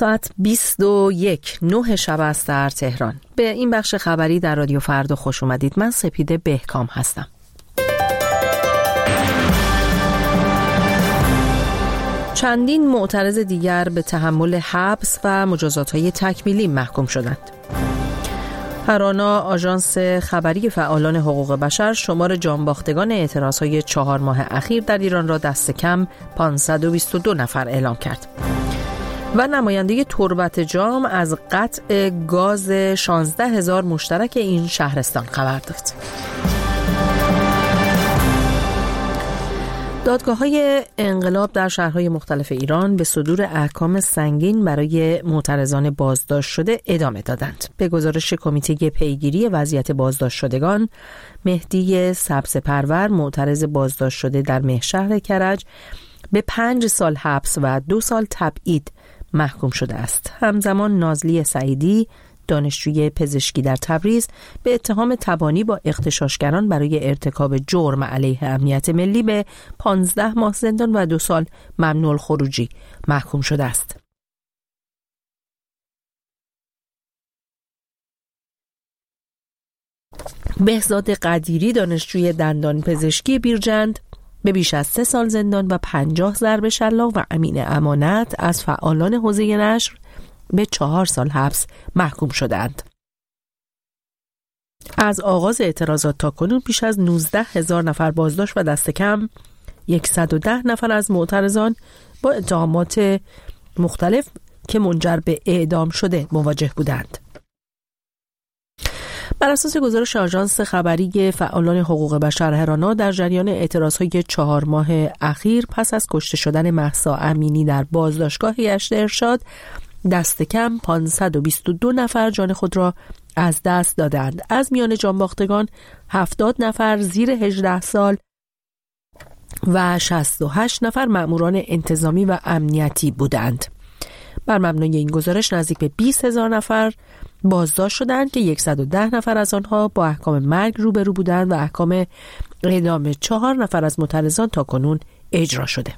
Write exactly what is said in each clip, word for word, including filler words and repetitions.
ساعت بیست و یک نه شب است در تهران. به این بخش خبری در رادیو فردا خوش اومدید. من سپیده بهکام هستم. چندین معترض دیگر به تحمل حبس و مجازات‌های تکمیلی محکوم شدند. هرانا، آژانس خبری فعالان حقوق بشر، شمار جانباختگان اعتراض‌های چهار ماه اخیر در ایران را دست کم پانصد و بیست و دو نفر اعلام کرد. و نماینده تربت جام از قطع گاز شانزده هزار مشترک این شهرستان خبر داد. دادگاه‌های انقلاب در شهرهای مختلف ایران به صدور احکام سنگین برای معترضان بازداشت شده ادامه دادند. به گزارش کمیته پیگیری وضعیت بازداشت شدگان، مهدی سبزپرور، معترض بازداشت شده در مهشهر کرج، به پنج سال حبس و دو سال تبعید محکوم شده است. همزمان نازلی سعیدی، دانشجوی پزشکی در تبریز، به اتهام تبانی با اغتشاشگران برای ارتکاب جرم علیه امنیت ملی به پانزده ماه زندان و دو سال ممنوع الخروجی محکوم شده است. بهزاد قدیری، دانشجوی دندان پزشکی بیرجند، به بیش از سه سال زندان و پنجاه ضرب شلاق و امین امانت از فعالان حوزه نشر به چهار سال حبس محکوم شدند. از آغاز اعتراضات تا کنون بیش از نوزده هزار نفر بازداشت و دست کم صد و ده نفر از معترضان با اتهامات مختلف که منجر به اعدام شده مواجه بودند. بر اساس گزارش آژانس خبری فعالان حقوق بشر هرانا، در جریان اعتراضهای چهار ماه اخیر پس از کشته شدن مهسا امینی در بازداشتگاه یشت ارشاد، دست کم پانصد و بیست و دو نفر جان خود را از دست دادند. از میان جانباختگان هفتاد نفر زیر هجده سال و شصت و هشت نفر مأموران انتظامی و امنیتی بودند. بر مبنای این گزارش نزدیک به بیست هزار نفر بازداشت شدند که صد و ده نفر از آنها با احکام مرگ روبرو بودند و احکام اعدام چهار نفر از معترضان تا کنون اجرا شده.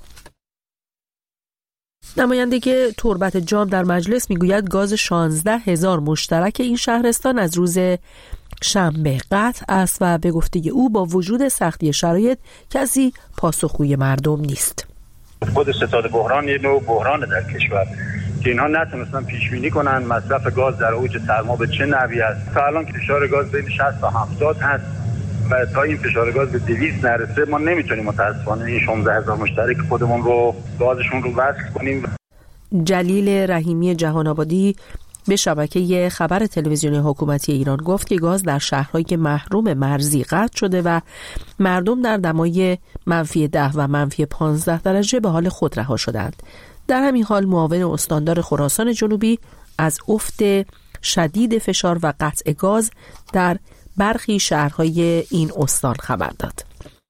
نماینده که تربت جام در مجلس میگوید گاز شانزده هزار مشترک این شهرستان از روز شنبه قطع است و به گفته او با وجود سختی شرایط کسی پاسخگوی مردم نیست. خود ستاد بحران یه نوع بحران در کشور که اینها نتونستن پیش بینی کنن مصرف گاز در اوج سرما به چه نحوی است. تا الان که فشار گاز بین شصت تا هفتاد هست و تا این فشار گاز به دویست نرسه ما نمیتونیم متاسفانه این شانزده هزار مشترک خودمون رو گازشون رو وصل کنیم. جلیل رحیمی جهان آبادی به شبکه خبر تلویزیونی حکومتی ایران گفت که گاز در شهرهای محروم مرزی قطع شده و مردم در دمای منفی ده و منفی پانزده درجه به حال خود رها شدند. در همین حال معاون استاندار خراسان جنوبی از افت شدید فشار و قطع گاز در برخی شهرهای این استان خبر داد.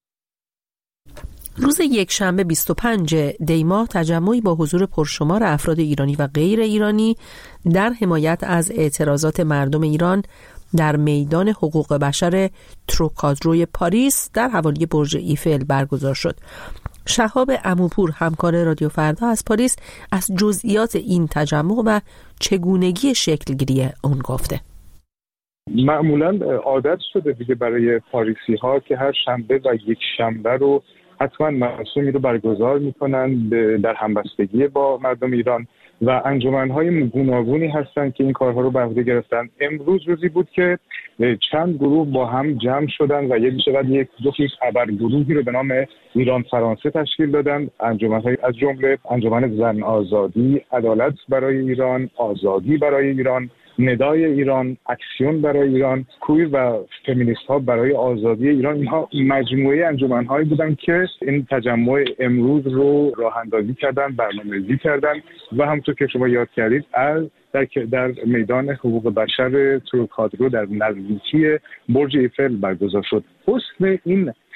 روز یکشنبه بیست و پنجم دی ماه تجمعی با حضور پرشمار افراد ایرانی و غیر ایرانی در حمایت از اعتراضات مردم ایران در میدان حقوق بشر تروکادروی پاریس در حوالی برج ایفل برگزار شد. شهاب عموپور، همکار رادیو فردا از پاریس، از جزئیات این تجمع و چگونگی شکلگیری اون گفته. معمولاً عادت شده دیگه برای پاریسی ها که هر شنبه و یک شنبه رو حتما مراسمی رو برگزار میکنن در همبستگی با مردم ایران و انجمن‌های گوناگونی هستن که این کارها رو به عهده گرفتن. امروز روزی بود که چند گروه با هم جمع شدن و یک شبد یک دو تا خبر گروهی رو به نام ایران فرانسه تشکیل دادن. انجمن‌های از جمله انجمن زن آزادی، عدالت برای ایران، آزادی برای ایران، ندای ایران، اکسیون برای ایران، کویر و فمینیست ها برای آزادی ایران. اینها مجموعه انجمن‌هایی بودن که این تجمع امروز رو راه اندازی کردن، برنامه‌ریزی کردن و همونطور که شما یاد کردید از در در میدان حقوق بشر تروکادرو در نزدیکی برج ایفل برگزار شد. حسن این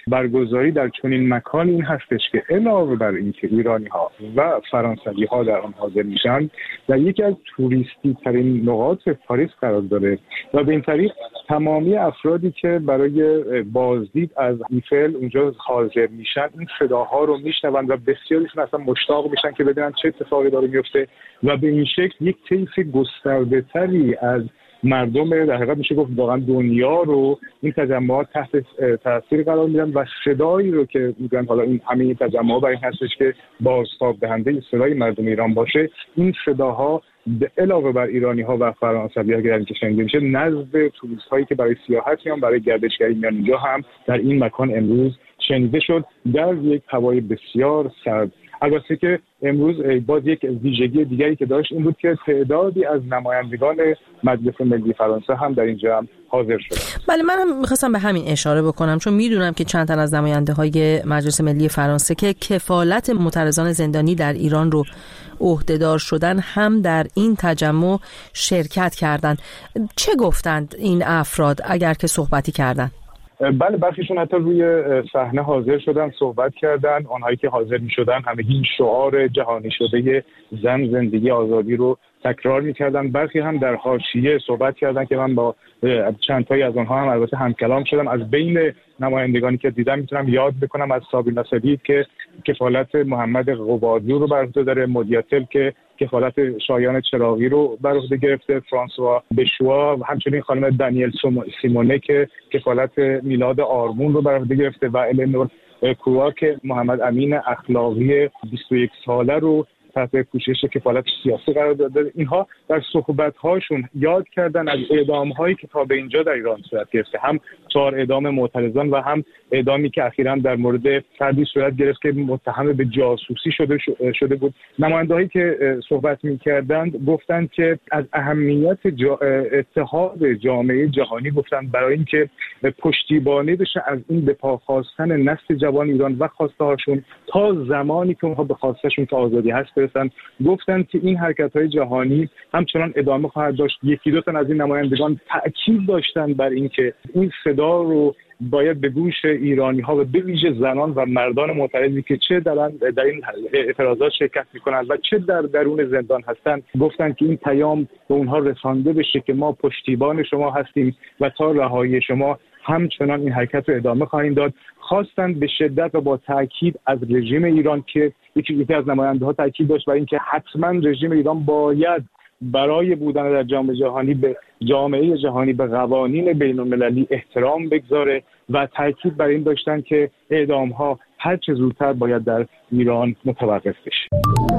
برگزاری در چنین مکانی این هستش که علاوه بر اینکه ایرانی‌ها و فرانسوی‌ها در آن حاضر میشن، در یکی از توریستی ترین نقاط پاریس قرار داره و به این طریق تمامی افرادی که برای بازدید از ایفل اونجا حاضر میشن این صداها رو میشنون و بسیاریشون اصلا مشتاق میشن که بدونن چه اتفاقی داره میفته و به این شکل یک طیف گسترده تری از مردم در حقیقت میشه گفت واقعا دنیا رو این تجمعات تحت تاثیر قرار میدن و صدایی رو که میگن حالا این همه این تجمعات برای این هستش که بازتاب دهنده صدای مردم ایران باشه، این صداها به علاوه بر ایرانی ها و فرانسوی ها که در اینجا شنیده میشه نزد توریست هایی که برای سیاحت میان، برای گردشگری میان اینجا هم در این مکان امروز شنیده شد در یک هوای بسیار سرد. البته که امروز باز یک ویژگی دیگری که داشت این بود که تعدادی از نمایندگان مجلس ملی فرانسه هم در اینجا هم حاضر شدند. بله، من هم می‌خواستم به همین اشاره بکنم چون میدونم که چند تن از نماینده‌های مجلس ملی فرانسه که کفالت معترضان زندانی در ایران رو عهده‌دار شدن هم در این تجمع شرکت کردند. چه گفتند این افراد اگر که صحبتی کردند؟ بله، برخیشون حتی روی صحنه حاضر شدن، صحبت کردن. آنهایی که حاضر می شدن همه این شعار جهانی شده زن، زندگی، آزادی رو تکرار می کردن. برخی هم در حاشیه صحبت کردن که من با چند تایی از آنها هم البته همکلام شدم. از بین نمایندگانی که دیدم میتونم یاد بکنم از سابینا سدید که کفالت محمد قبادی رو بر عهده داره، مدیاتل که کفالت شایان چراغی رو بر عهده گرفته، فرانسوا بشوا، همچنین خانم دانیل سیمونه که کفالت میلاد آرمون رو بر عهده گرفته و النور کروا که محمد امین اخلاقی بیست و یک ساله رو تحت کوشش کفالت سیاسی قرار داده. اینها در صحبت‌هاشون یاد کردن از اعدام‌هایی که تا به اینجا در ایران صورت گرفته، هم چهار اعدام معترضان و هم اعدامی که اخیراً در مورد فردی صورت گرفت که متهم به جاسوسی شده شده بود. نماینده‌هایی که صحبت می‌کردند گفتند که از اهمیت جا اتحاد جامعه جهانی گفتند برای اینکه پشتیبانی بشه از این به پا خواستن نسل جوان ایران و خواسته‌هاشون تا زمانی که اونها به خواستشون که آزادی هست برسن. گفتند که این حرکت‌های جهانی همچنان ادامه خواهد داشت. یکی دو تا از این نمایندگان تأکید داشتند بر اینکه این صدا رو باید به گوش ایرانی‌ها و به ویژه زنان و مردان معترضی که چه در در این اعتراضات شرکت می‌کنند و چه در درون زندان هستند، گفتند که این پیام به اونها رسانده بشه که ما پشتیبان شما هستیم و تا رهایی شما همچنان این حرکت رو ادامه خواهیم داد. خواستند به شدت و با تاکید از رژیم ایران که یکی از نماینده‌ها تاکید داشت بر اینکه حتما رژیم ایران باید برای بودن در جامعه جهانی به جامعه جهانی به قوانین بین‌المللی احترام بگذاره و تاکید بر این داشتن که اعدام‌ها هر چه زودتر باید در ایران متوقف بشه.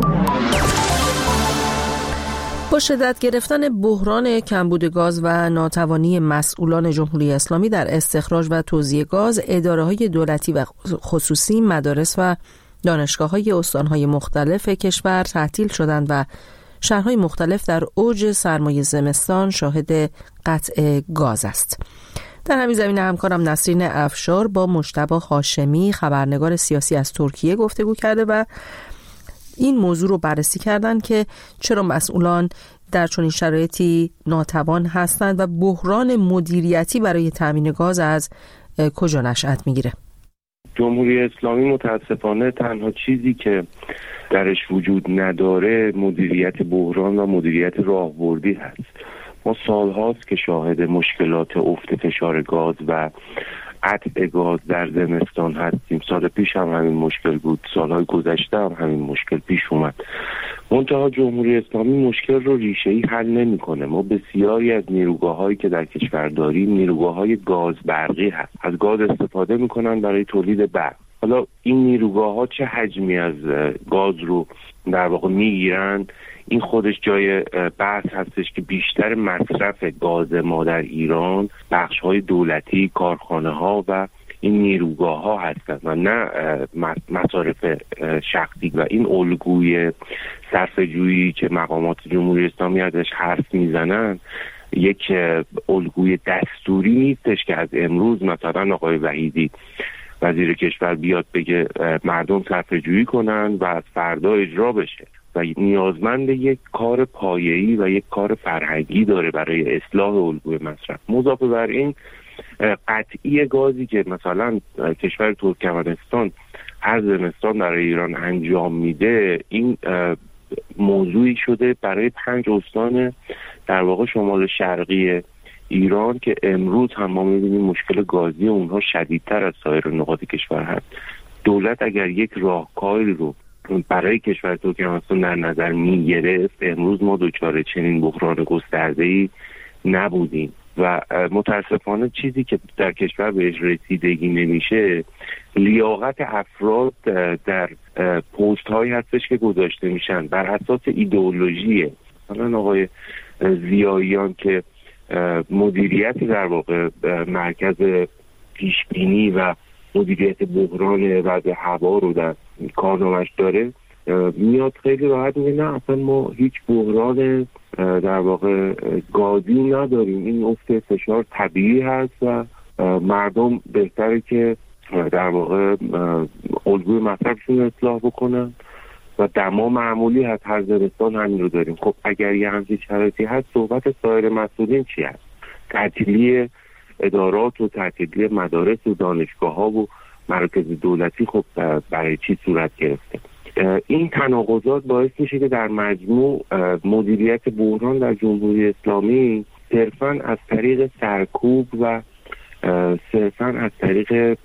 با شدت گرفتن بحران کمبود گاز و ناتوانی مسئولان جمهوری اسلامی در استخراج و توزیع گاز، اداره‌های دولتی و خصوصی، مدارس و دانشگاه‌های استان‌های مختلف کشور تعطیل شدند و شهرهای مختلف در اوج سرمای زمستان شاهد قطع گاز است. در همین زمینه همکارم نسرین افشار با مجتبی هاشمی، خبرنگار سیاسی از ترکیه، گفتگو کرده و این موضوع رو بررسی کردند که چرا مسئولان در چنین شرایطی ناتوان هستند و بحران مدیریتی برای تامین گاز از کجا نشأت میگیره. جمهوری اسلامی متاسفانه تنها چیزی که درش وجود نداره مدیریت بحران و مدیریت راهبردی هست. ما سالهاست که شاهد مشکلات افت فشار گاز و قطع گاز در زمستان هستیم. سال پیش هم همین مشکل بود، سالهای گذشته هم همین مشکل پیش اومد. منتها جمهوری اسلامی مشکل رو ریشه‌ای حل نمی‌کنه. ما بسیاری از نیروگاه‌هایی که در کشور داریم نیروگاه‌های گاز برقی هست، از گاز استفاده می‌کنن برای تولید برق. حالا این نیروگاه‌ها چه حجمی از گاز رو در واقع می‌گیرن، این خودش جای بحث هستش که بیشتر مصرف گاز ما در ایران بخش‌های دولتی، کارخانه‌ها و این نیروگاه‌ها هستند و نه مصارف شخصی. و این الگوی صرفه‌جویی که مقامات جمهوری اسلامی ازش حرف میزنن یک الگوی دستوری نیستش که از امروز مثلا آقای وحیدی وزیر کشور بیاد بگه مردم صرفه‌جویی کنن و از فردا اجرا بشه و نیازمند یک کار پایه‌ای و یک کار فرهنگی داره برای اصلاح الگوی مصرف. مضافه بر این قطعی گازی که مثلا کشور ترکمنستان هر زمستان برای ایران انجام میده، این موضوعی شده برای پنج استان در واقع شمال شرقی ایران که امروز هم ما می‌بینیم مشکل گازی اونها شدیدتر از سایر نقاط کشور هست. دولت اگر یک راهکاری رو برای کشور ترکمنستان در نظر می‌گرفت، امروز ما دچار چنین بحران گسترده‌ای نبودیم و متاسفانه چیزی که در کشور بهش رسیدگی نمیشه لیاقت افراد در پست هایی هستش که گذاشته میشن بر اساس ایدئولوژیه. مثلا آقای ضیاییان که مدیریتی در واقع مرکز پیشبینی و مدیریت بحران وضع هوا رو در کارنامه‌اش داره، میاد خیلی راحت میگه نه اصلا ما هیچ بحران در واقع گازی نداریم، این افت فشار طبیعی هست و مردم بهتره که در واقع الگوی مصرفشون اصلاح بکنن و دما معمولی هست، هر زمستان همین رو داریم. خب اگر یه همچین شرایطی هست، صحبت سایر مسئولین چی هست؟ تعطیلی ادارات و تعطیلی مدارس و دانشگاه ها و مراکز دولتی خب برای چی صورت گرفته؟ این تناقضات باعث میشه که در مجموع مدیریت بحران در جمهوری اسلامی صرفاً از طریق سرکوب و صرفاً از طریق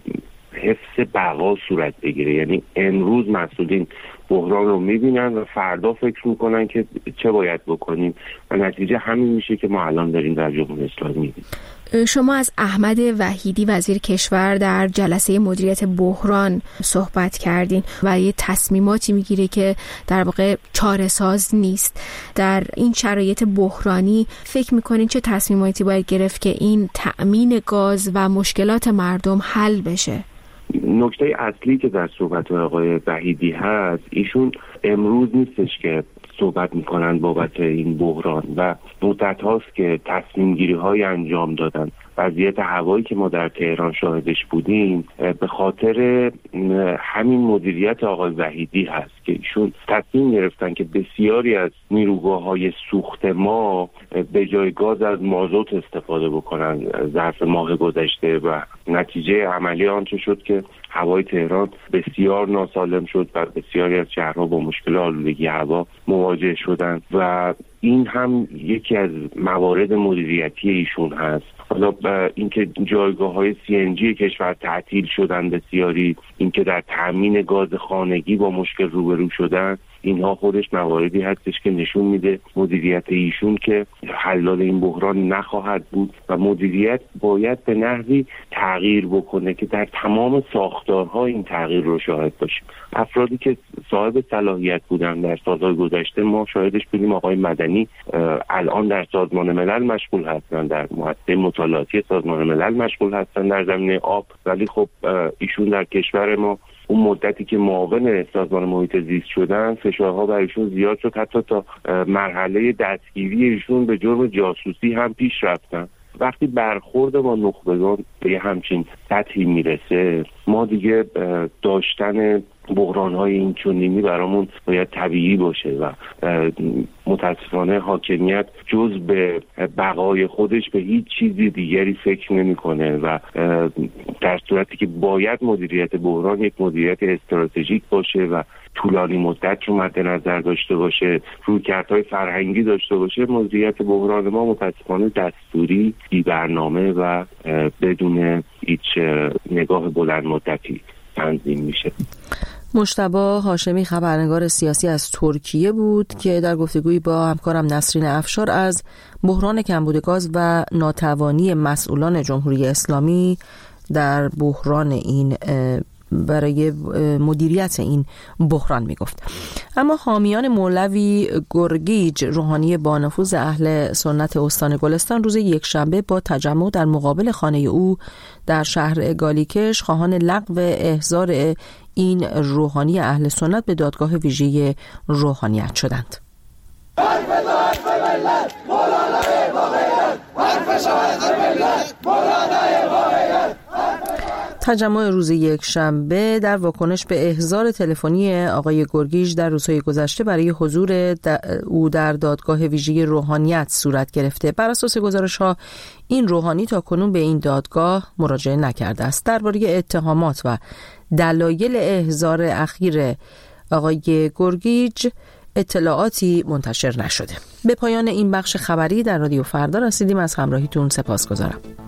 حفظ بقا صورت بگیره. یعنی امروز مسئولین بحران رو میبینن و فردا فکر میکنن که چه باید بکنیم و نتیجه همین میشه که ما الان داریم در جمهوری اسلامی میبینیم. شما از احمد وحیدی وزیر کشور در جلسه مدیریت بحران صحبت کردین و یه تصمیماتی میگیره که در واقع چاره‌ساز نیست. در این شرایط بحرانی فکر میکنین چه تصمیماتی باید گرفت که این تأمین گاز و مشکلات مردم حل بشه؟ نکته اصلی که در صحبت آقای وحیدی هست، ایشون امروز نیستش که صحبت میکنن بابت این بحران و مدت هاست که تصمیم گیری های انجام دادن. وضعیت هوایی که ما در تهران شاهدش بودیم به خاطر همین مدیریت آقای وحیدی هست که ایشون تصمیم گرفتن که بسیاری از نیروگاه های سوخت ما به جای گاز از مازوت استفاده بکنن ظرف ماه گذشته و نتیجه عملی آنچه شد که هوای تهران بسیار ناسالم شد و بسیاری از شهرها با مشکل آلودگی هوا مواجه شدند و این هم یکی از موارد مدیریتی ایشون هست. حالا اینکه جایگاه‌های سی ان جی کشور تعطیل شدن بسیاری، اینکه در تامین گاز خانگی با مشکل روبرو شدن، اینها خودش مواردی هستش که نشون میده مدیریت ایشون که حلال این بحران نخواهد بود و مدیریت باید به نحوی تغییر بکنه که در تمام ساختارها این تغییر رو شاهد باشیم. افرادی که صاحب صلاحیت بودن در سالهای گذشته ما شاهدش بودیم، آقای مدنی الان در سازمان ملل مشغول هستن، در مؤسسه مطالعاتی سازمان ملل مشغول هستن در زمینه آب، ولی خب ایشون در کشور ما اون مدتی که معاون سازمان محیط زیست شدن فشارها بر ایشون زیاد شد، حتی تا مرحله دستگیری ایشون به جرم جاسوسی هم پیش رفتن. وقتی برخورد با نخبگان به همچین سطحی میرسه، ما دیگه داشتن بحران‌های این چنینی برامون باید طبیعی باشه و متاسفانه حاکمیت جز به بقای خودش به هیچ چیزی دیگری فکر نمی‌کنه و در صورتی که باید مدیریت بحران یک مدیریت استراتژیک باشه و طولانی مدت رو مد نظر داشته باشه، رویکردهای فرهنگی داشته باشه، مدیریت بحران ما متاسفانه دستوری، بی برنامه و بدون هیچ نگاه بلند مدتی تنظیم میشه. مجتبی هاشمی خبرنگار سیاسی از ترکیه بود که در گفتگویی با همکارم نسرین افشار از بحران کمبود گاز و ناتوانی مسئولان جمهوری اسلامی در بحران این برای مدیریت این بحران میگفت. اما حامیان مولوی گرگیج، روحانی بانفوذ اهل سنت استان گلستان، روز یکشنبه با تجمع در مقابل خانه او در شهر گالیکش خواهان لغو احضار این روحانی اهل سنت به دادگاه ویژه روحانیت شدند. تجمع روز یک شنبه در واکنش به احضار تلفنی آقای گرگیج در روزهای گذشته برای حضور او در دادگاه ویژه روحانیت صورت گرفته. بر اساس گزارش‌ها این روحانی تا کنون به این دادگاه مراجعه نکرده است. درباره اتهامات و دلایل احضار اخیر آقای گرگیج اطلاعاتی منتشر نشده. به پایان این بخش خبری در رادیو فردا رسیدیم. از همراهیتون سپاسگزارم.